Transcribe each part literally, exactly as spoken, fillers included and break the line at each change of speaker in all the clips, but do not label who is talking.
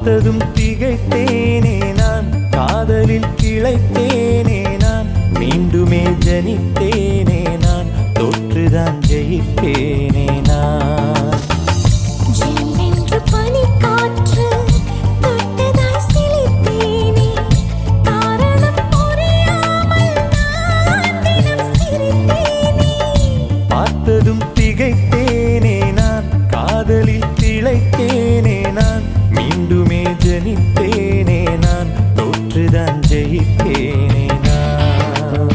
பார்த்ததும் திகைத்தேனே நான், காதலில் கிளைத்தேனே நான், மீண்டுமே ஜனித்தேனே நான், தோற்றுதான் ஜெயித்தேனே நான்.
ஜில்லென்று பனிக்காற்று தொட்டதாய் சிலிர்த்தேனே, காரணம் புரியாமல் நான் தினம் சிரித்தேனே.
பார்த்ததும் திகைத்தேனே நான், காதலில் திளைத்தேனே நான், மீண்டுமே ஜனித்தேனே நான், தோற்றுதான் ஜெயித்தேனே நான்.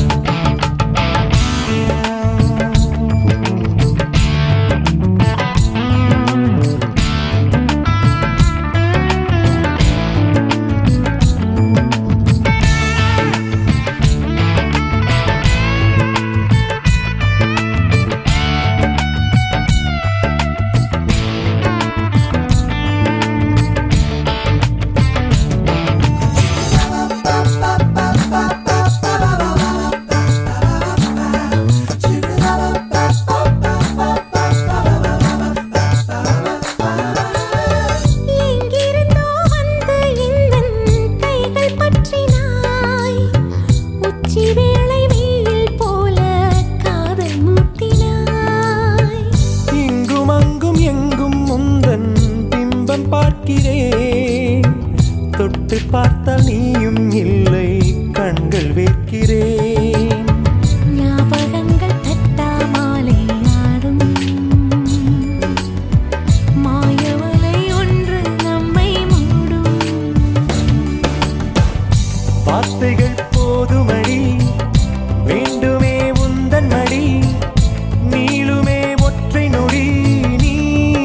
தொட்டு பார்த்தால் நீயும் இல்லை, கண்கள் வேர்க்கிறேன்.
ஞாபகங்கள் தட்டா மாலை ஆடும், மாயவலை ஒன்று நம்மை மூடும்.
வார்த்தைகள் போதுமடி, வேண்டுமே உந்தன் மடி, நீளுமே ஒற்றை நொடி, நீ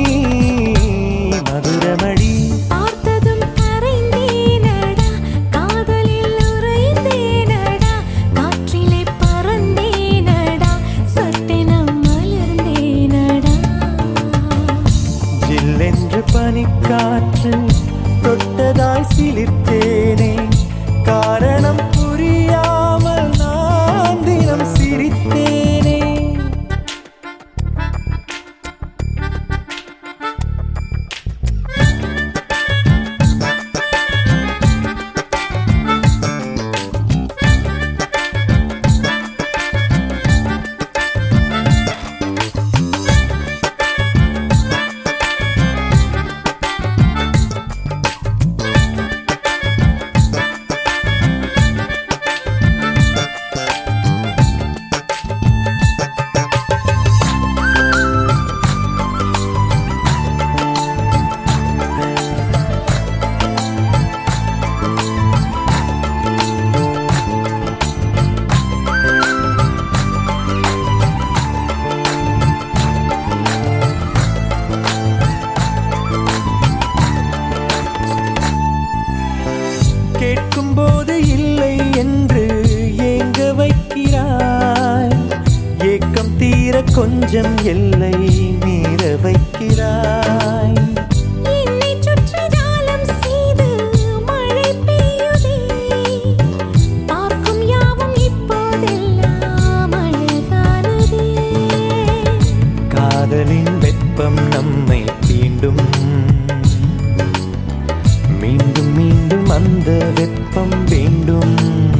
மதுரமடி. ஜில்லென்று பனிக்காற்று தொட்டதாய் சிலிர்த்தேனே, காரணம் புரியாமல் நான் தினம் சிரித்தேனே. கேட்கும் போது இல்லை என்று ஏங்க வைக்கிறாய், ஏக்கம் தீர கொஞ்சம் எல்லை மீற வைக்கிறாய்.
என்னை சுற்றி ஜாலம் செய்து மழை பெய்யுதே, பார்க்கும் யாவும் இப்போதெல்லாம் அழகானதே.
காதலின் வெப்பம் நம்மை தீண்டும், மீண்டும் மீண்டும் அந்த வெப்பம் வேண்டும்.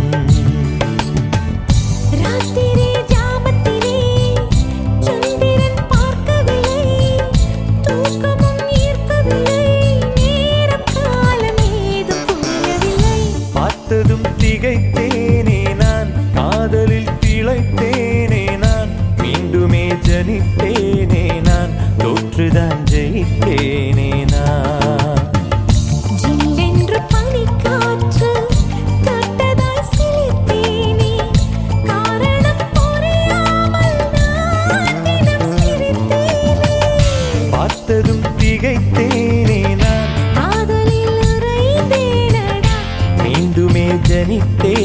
ராத்திரி ஜாமத்திலே சந்திரன் பார்க்கவில்லை, தூக்கமும் ஈர்க்கவில்லை, நேரம் காலம் ஏதும் புரியவில்லை.
பார்த்ததும் திகைத்தேனே நான், காதலில் திளைத்தேனே நான், மீண்டுமே ஜனித்தேனே நான், தோற்றுதான் ஜெயித்தேனே நான்.
ஜில்லென்று பனிக்காற்று தொட்டதாய் சிலிர்த்தேனே, காரணம் புரியாமல் நான் தினம் சிரித்தேனே.
பார்த்ததும் திகைத்தேனே நான்,
காதலில் உறைந்தேனடா,
மீண்டுமே ஜனித்தேனே